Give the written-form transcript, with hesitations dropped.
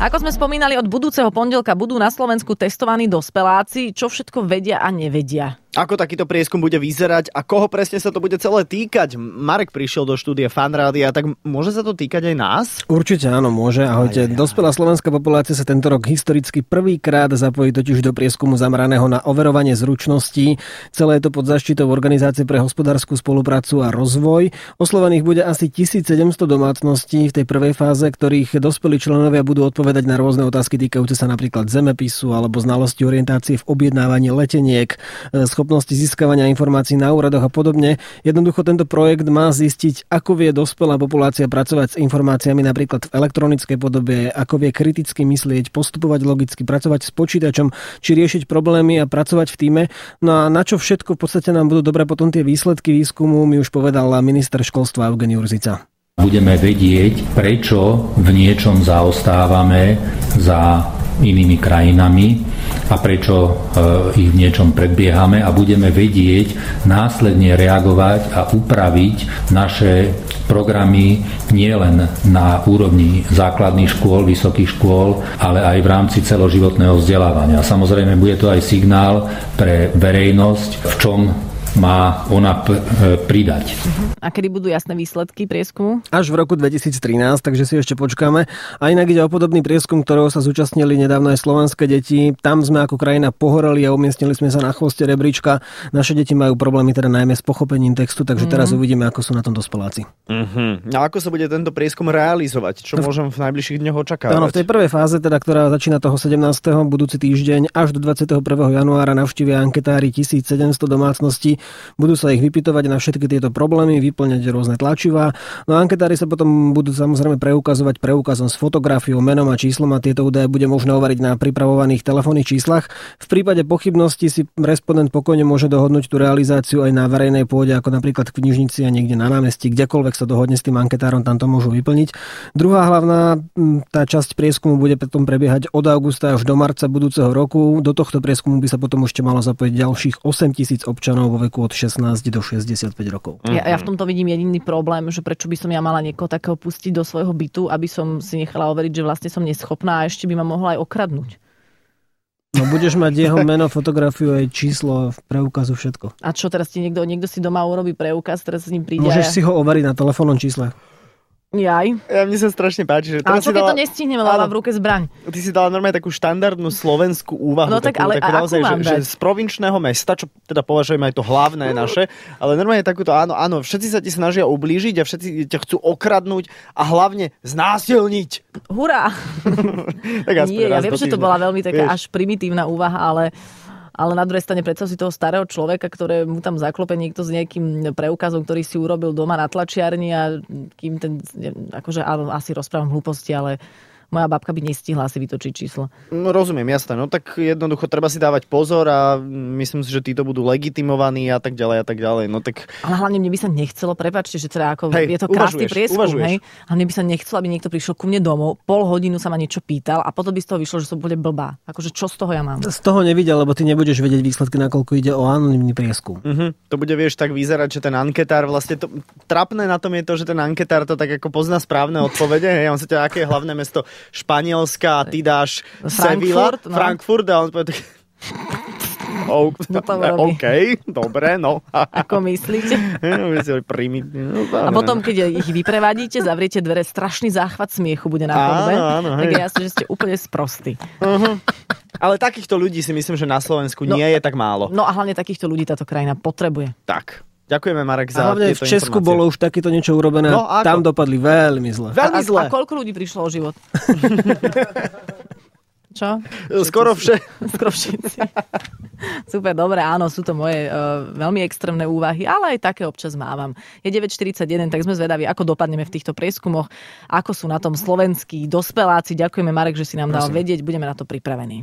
Ako sme spomínali, od budúceho pondelka budú na Slovensku testovaní dospeláci, čo všetko vedia a nevedia. Ako takýto prieskum bude vyzerať a koho presne sa to bude celé týkať? Marek prišiel do štúdia Fan Rádia, tak môže sa to týkať aj nás? Určite áno, môže. Ahojte. Dospelá slovenská populácia sa tento rok historicky prvýkrát zapojí totiž do prieskumu zameraného na overovanie zručností. Celé je to pod zaštitou Organizácie pre hospodársku spoluprácu a rozvoj. Oslovených bude asi 1700 domácností v tej prvej fáze, ktorých dospelí členovia budú odpovedať na rôzne otázky týkajúce sa napríklad zemepisu alebo znalosti orientácie v objednávaní leteniek, schopnosti získavania informácií na úradoch a podobne. Jednoducho tento projekt má zistiť, ako vie dospelá populácia pracovať s informáciami napríklad v elektronickej podobe, ako vie kriticky myslieť, postupovať logicky, pracovať s počítačom, či riešiť problémy a pracovať v tíme. No a na čo všetko v podstate nám budú dobre potom tie výsledky výskumu, mi už povedal minister školstva Eugen Jurzica. Budeme vedieť, prečo v niečom zaostávame za inými krajinami a prečo ich v niečom predbiehame a budeme vedieť následne reagovať a upraviť naše programy nielen na úrovni základných škôl, vysokých škôl, ale aj v rámci celoživotného vzdelávania. Samozrejme, bude to aj signál pre verejnosť, v čom má ona pridať. A kedy budú jasné výsledky prieskumu? Až v roku 2013, takže si ešte počkáme. A inak ide o podobný prieskum, ktorého sa zúčastnili nedávno aj slovenské deti. Tam sme ako krajina pohoreli a umiestnili sme sa na chvoste rebríčka. Naše deti majú problémy teda najmä s pochopením textu, takže teraz uvidíme, ako sú na tom dospeláci. A ako sa bude tento prieskum realizovať? Čo môžem v najbližších dňoch očakávať? Áno, v tej prvej fáze, teda, ktorá začína toho 17. budúci týždeň až do 21. januára navštívia anketári 1700 domácností. Budú sa ich vypytovať na všetky tieto problémy, vyplňať rôzne tlačivá. No a anketári sa potom budú samozrejme preukazovať preukazom s fotografiou, menom a číslom a tieto údaje bude možné overiť na pripravovaných telefónnych číslach. V prípade pochybnosti si respondent pokojne môže dohodnúť tú realizáciu aj na verejnej pôde, ako napríklad v knižnici a niekde na námestí, kdekoľvek sa dohodne s tým anketárom, tam to môžu vyplniť. Druhá hlavná tá časť prieskumu bude potom prebiehať od augusta až do marca budúceho roku. Do tohto prieskumu by sa potom ešte malo zapojiť ďalších 8 000 občanov vo veku od 16 do 65 rokov. Ja v tomto vidím jediný problém, že prečo by som ja mala niekoho takého pustiť do svojho bytu, aby som si nechala overiť, že vlastne som neschopná a ešte by ma mohla aj okradnúť. No budeš mať jeho meno, fotografiu, aj číslo, preukazu, všetko. A čo teraz ti niekto si doma urobí preukaz, teraz s ním príde? Môžeš si ho overiť na telefónnom čísle. Jaj. Ja mne sa strašne páči, že teraz ale čo keď to nestihneme, lebo v ruke zbraň? Ty si dala normálne takú štandardnú slovenskú úvahu. No tak, ale naozaj, že z provinčného mesta, čo teda považujeme aj to hlavné naše, ale normálne takúto, áno, všetci sa ti snažia ublížiť a všetci ťa chcú okradnúť a hlavne znásilniť. Hurá! Tak nie, ja viem, že to bola veľmi taká až primitívna úvaha, ale na druhej strane predstav si toho starého človeka, ktoré mu tam zaklope niekto s nejakým preukazom, ktorý si urobil doma na tlačiarni a kým ten, akože asi rozprávam hlúposti, ale moja babka by nestihla asi vytočiť číslo. No rozumiem, jasné. No tak jednoducho treba si dávať pozor a myslím si, že títo budú legitimovaní a tak ďalej. No tak... Ale hlavne mne by sa nechcelo, prepáčte, že teda ako je to krásny prieskum, hej. A mne by sa nechcelo, aby niekto prišiel ku mne domov, pol hodinu sa ma niečo pýtal a potom by z toho vyšlo, že som bude blbá. Akože čo z toho ja mám? Z toho nevidel, lebo ty nebudeš vedieť výsledky, nakoľko ide o anonymný prieskum. To bude, vieš, tak vyzerať, že ten anketár vlastne to trapné na tom je to, že ten anketár to tak ako pozná správne odpovede, hej, on sa ťa, aké je hlavné mesto Španielska a ty dáš Sevilla, Frankfurt a on povie tak... OK, dobre, no. Ako myslíte? A potom, keď ich vyprevadíte, zavriete dvere, strašný záchvat smiechu bude na chodbe. Tak je jasné, že ste úplne sprostí. Ale takýchto ľudí si myslím, že na Slovensku nie je tak málo. No a hlavne takýchto ľudí táto krajina potrebuje. Tak. Ďakujeme, Marek, za hlavne tieto v Česku informácie. Bolo už takéto niečo urobené a tam dopadli veľmi zle. Veľmi zle. A koľko ľudí prišlo o život? Čo? Skoro všetci. Super, dobre, áno, sú to moje veľmi extrémne úvahy, ale aj také občas mávam. Je 9:41, tak sme zvedaví, ako dopadneme v týchto prieskumoch, ako sú na tom slovenskí dospeláci. Ďakujeme, Marek, že si nám dal vedieť, budeme na to pripravení.